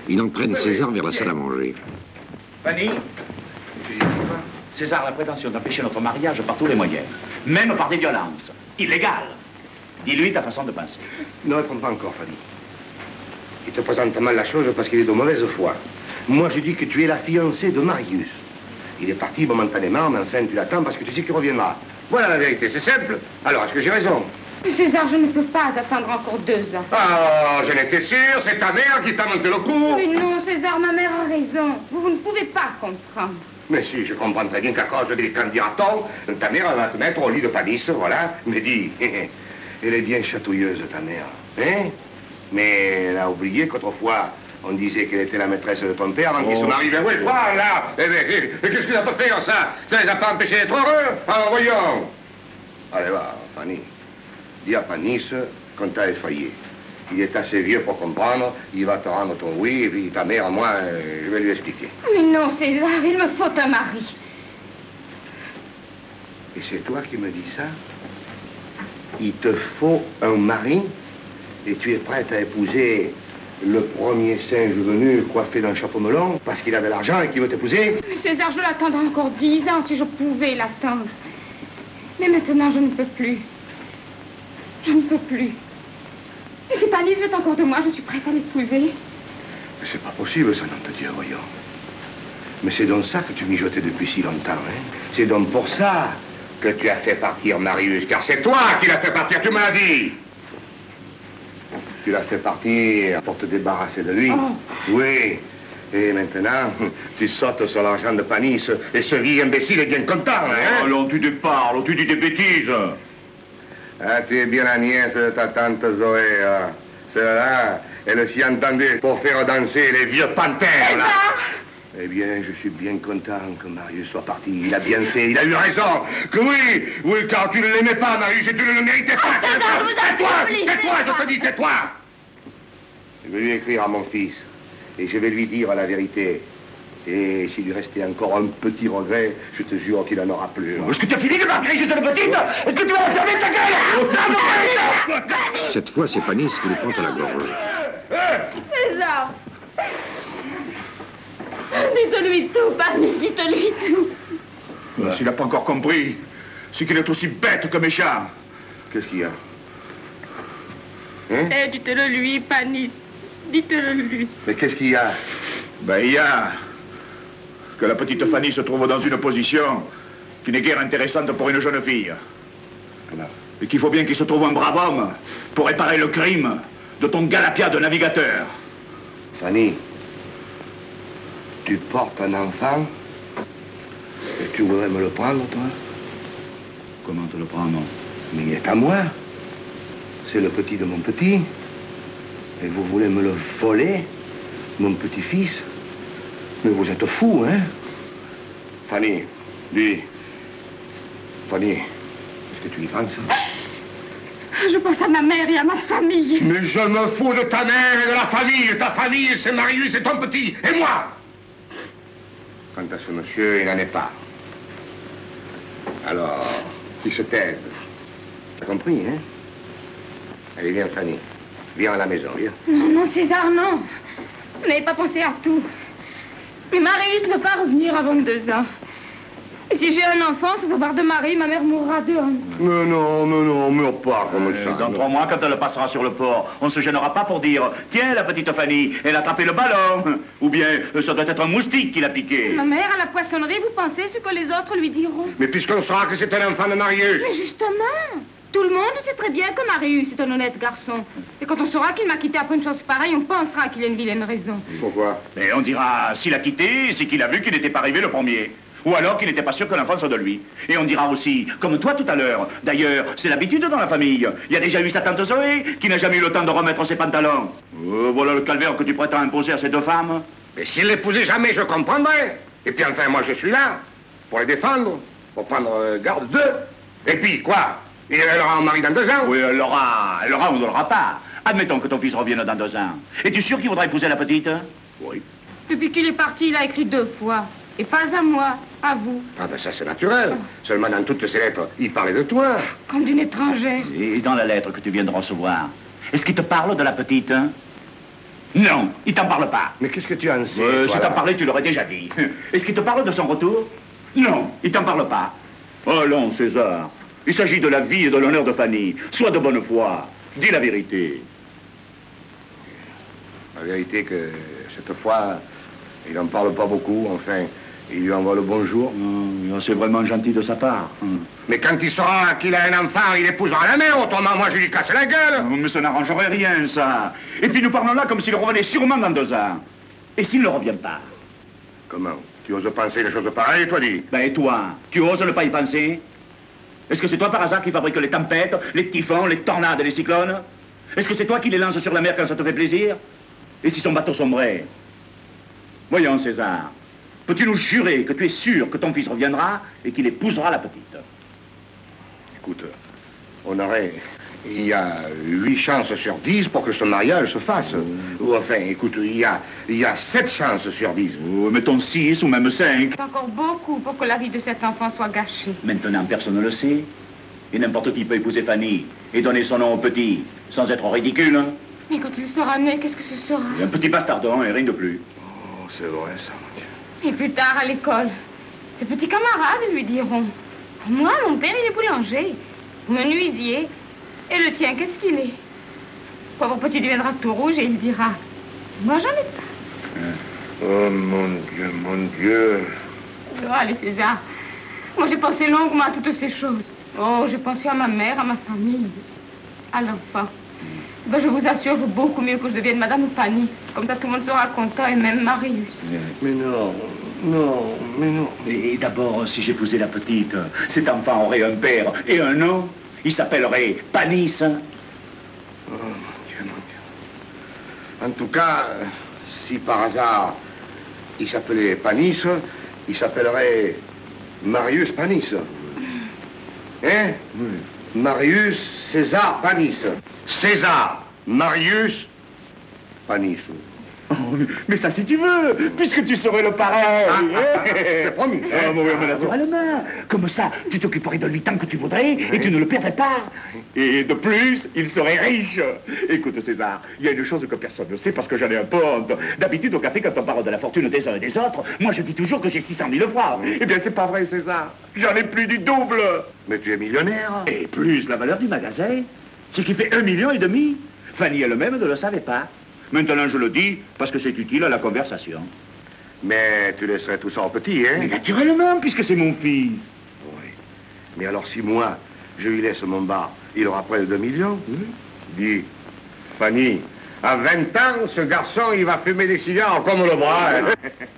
Il entraîne César vers la salle à manger. Fanny, César a la prétention d'empêcher notre mariage par tous les moyens, même par des violences illégales. Dis-lui ta façon de penser. Ne réponds pas encore, Fanny. Il te présente mal la chose parce qu'il est de mauvaise foi. Moi, je dis que tu es la fiancée de Marius. Il est parti momentanément, mais enfin, tu l'attends parce que tu sais qu'il reviendra. Voilà la vérité, c'est simple. Alors, est-ce que j'ai raison? César, je ne peux pas attendre encore 2 ans. Oh, j'en étais sûr, c'est ta mère qui t'a monté le coup. Mais non, César, ma mère a raison. Vous ne pouvez pas comprendre. Mais si, je comprends très bien qu'à cause des candidatons, ta mère va te mettre au lit de Panis, voilà. Mais dis, elle est bien chatouilleuse, ta mère. Hein? Mais elle a oublié qu'autrefois, on disait qu'elle était la maîtresse de ton père avant qu'il s'en arrive. Oui, voilà. Qu'est-ce que ça peut faire, ça? Ça les a pas empêchés d'être heureux? Alors, voyons. Allez, va, Fanny. Dis à Panis qu'on t'a effrayé. Il est assez vieux pour comprendre, il va te rendre ton oui, et puis ta mère, moi, je vais lui expliquer. Mais non, César, il me faut un mari. Et c'est toi qui me dis ça? Il te faut un mari, et tu es prête à épouser le premier singe venu coiffé d'un chapeau melon parce qu'il a de l'argent et qu'il veut t'épouser? Mais César, je l'attendrai encore 10 ans si je pouvais l'attendre. Mais maintenant, je ne peux plus. Je ne peux plus. Et si Panis veut encore de moi, je suis prête à l'épouser. Mais c'est pas possible, ça, non de Dieu, voyons. Mais c'est donc ça que tu mijotais depuis si longtemps, hein? C'est donc pour ça que tu as fait partir Marius, car c'est toi qui l'as fait partir, tu m'as dit. Tu l'as fait partir pour te débarrasser de lui. Oh. Oui. Et maintenant, tu sautes sur l'argent de Panis, et ce vieil imbécile est bien content, hein? Allons, tu te parles, tu dis des bêtises. Ah, tu es bien la nièce de ta tante Zoé, hein? Celle-là, elle s'y entendait pour faire danser les vieux panthères, là. Eh bien, je suis bien content que Marius soit parti. Il a bien fait, il a eu raison. Que oui, car tu ne l'aimais pas, Marius, et tu ne le méritais pas. Tais-toi, je te dis, tais-toi. Je vais lui écrire à mon fils, et je vais lui dire la vérité. Et s'il lui restait encore un petit regret, je te jure qu'il n'en aura plus. Est-ce que tu as fini de m'appeler juste une petite? Est-ce que tu vas fermer ta gueule? Cette fois, c'est Panis qui le prend à la gorge. César! Dites-lui tout, Panis, dites-lui tout. S'il n'a pas encore compris, c'est qu'il est aussi bête que méchant. Qu'est-ce qu'il y a? Hein? Eh, dites-le lui, Panis. Dites-le lui. Mais qu'est-ce qu'il y a? Ben, il y a que la petite Fanny se trouve dans une position qui n'est guère intéressante pour une jeune fille. Alors? Et qu'il faut bien qu'il se trouve un brave homme pour réparer le crime de ton galapia de navigateur. Fanny, tu portes un enfant et tu voudrais me le prendre, toi? Comment te le prendre? Mais il est à moi. C'est le petit de mon petit. Et vous voulez me le voler, mon petit-fils? Mais vous êtes fou, hein? Fanny, dis. Fanny, est-ce que tu y penses? Je pense à ma mère et à ma famille. Mais je me fous de ta mère et de la famille. Ta famille, c'est Marius et ton petit. Et moi? Quant à ce monsieur, il n'en est pas. Alors, il se taise. T'as compris, hein? Allez, viens, Fanny. Viens à la maison, viens. Non, non, César, non. Vous n'avez pas pensé à tout. Mais Marius ne peut pas revenir avant 2 ans. Et si j'ai un enfant, sans avoir de mari, ma mère mourra de honte. Mais non, meurs pas comme ça. Dans 3 mois, quand elle passera sur le port, on ne se gênera pas pour dire « Tiens, la petite Fanny, elle a attrapé le ballon !» Ou bien « Ça doit être un moustique qui l'a piqué !» Ma mère, à la poissonnerie, vous pensez ce que les autres lui diront? Mais puisqu'on saura que c'est un enfant de Marius. Mais justement, tout le monde sait très bien que Marius est un honnête garçon. Et quand on saura qu'il m'a quitté après une chose pareille, on pensera qu'il a une vilaine raison. Pourquoi? Mais on dira « S'il a quitté, c'est qu'il a vu qu'il n'était pas arrivé le premier. » Ou alors qu'il n'était pas sûr que l'enfant soit de lui. Et on dira aussi, comme toi tout à l'heure, d'ailleurs, c'est l'habitude dans la famille. Il y a déjà eu sa tante Zoé, qui n'a jamais eu le temps de remettre ses pantalons. Voilà le calvaire que tu prétends imposer à ces 2 femmes. Mais s'il l'épousait jamais, je comprendrais. Et puis enfin, moi, je suis là pour les défendre, pour prendre garde d'eux. Et puis, quoi? Elle aura un mari dans 2 ans? Oui, elle l'aura ou ne l'aura pas. Admettons que ton fils revienne dans 2 ans. Es-tu sûr qu'il voudra épouser la petite? Oui. Depuis qu'il est parti, il a écrit 2 fois. Et pas à moi, à vous. Ah ben ça, c'est naturel. Seulement, dans toutes ces lettres, il parlait de toi. Comme d'une étrangère. Et dans la lettre que tu viens de recevoir, est-ce qu'il te parle de la petite? Non, il t'en parle pas. Mais qu'est-ce que tu en sais, toi, Si là t'en parlais, tu l'aurais déjà dit. Est-ce qu'il te parle de son retour? Non, il t'en parle pas. Oh non, César. Il s'agit de la vie et de l'honneur de Fanny. Sois de bonne foi. Dis la vérité. La vérité que cette fois, il n'en parle pas beaucoup, enfin, il lui envoie le bonjour. C'est vraiment gentil de sa part. Mais quand il saura qu'il a un enfant, il épousera la mère, autrement moi je lui casse la gueule. Mais ça n'arrangerait rien, ça. Et puis nous parlons là comme s'il revenait sûrement dans 2 ans. Et s'il ne revient pas? Comment? Tu oses penser des choses pareilles, toi, dis? Ben et toi, tu oses ne pas y penser? Est-ce que c'est toi par hasard qui fabrique les tempêtes, les typhons, les tornades et les cyclones? Est-ce que c'est toi qui les lances sur la mer quand ça te fait plaisir? Et si son bateau sombrait? Voyons, César, peux-tu nous jurer que tu es sûr que ton fils reviendra et qu'il épousera la petite? Écoute, il y a 8 chances sur 10 pour que ce mariage se fasse. Ou enfin, écoute, il y a 7 chances sur 10. Mettons 6 ou même 5. C'est encore beaucoup pour que la vie de cet enfant soit gâchée. Maintenant, personne ne le sait. Et n'importe qui peut épouser Fanny et donner son nom au petit, sans être ridicule. Hein. Mais quand il sera né, qu'est-ce que ce sera? Un petit bastardon et rien de plus. Oh, c'est vrai, ça, mon Dieu. Et plus tard, à l'école, ses petits camarades lui diront: moi, mon père, il est boulanger, menuisier. Et le tien, qu'est-ce qu'il est? Pauvre petit deviendra tout rouge et il dira: moi, j'en ai pas. Oh, mon Dieu, mon Dieu. Oh, allez, César. Moi, j'ai pensé longuement à toutes ces choses. Oh, j'ai pensé à ma mère, à ma famille, à l'enfant. Ben, je vous assure, vaut beaucoup mieux que je devienne Madame Panis. Comme ça, tout le monde sera content, et même Marius. Mais non, non, mais non. Et d'abord, si j'épousais la petite, cet enfant aurait un père et un nom. Il s'appellerait Panis. Oh, mon Dieu, mon Dieu. En tout cas, si par hasard il s'appelait Panis, il s'appellerait Marius Panis. Hein? Marius César Panis. César Marius Panis. Oh, mais ça, si tu veux, puisque tu serais le pareil. C'est promis. Ah, oui, mais naturellement. Comme ça, tu t'occuperais de lui tant que tu voudrais et tu ne le perdrais pas. Et de plus, il serait riche. Écoute, César, il y a une chose que personne ne sait parce que j'en ai un ponte. D'habitude, au café, quand on parle de la fortune des uns et des autres, moi, je dis toujours que j'ai 600 000 francs. Eh bien, c'est pas vrai, César. J'en ai plus du double. Mais tu es millionnaire. Et plus la valeur du magasin, ce qui fait 1,5 million. Fanny elle-même ne le savait pas. Maintenant, je le dis parce que c'est utile à la conversation. Mais tu laisserais tout ça au petit, hein? Mais naturellement, puisque c'est mon fils. Oui. Mais alors, si moi, je lui laisse mon bar, il aura près de 2 millions. Dis, Fanny, à 20 ans, ce garçon, il va fumer des cigares comme le bras. Hein?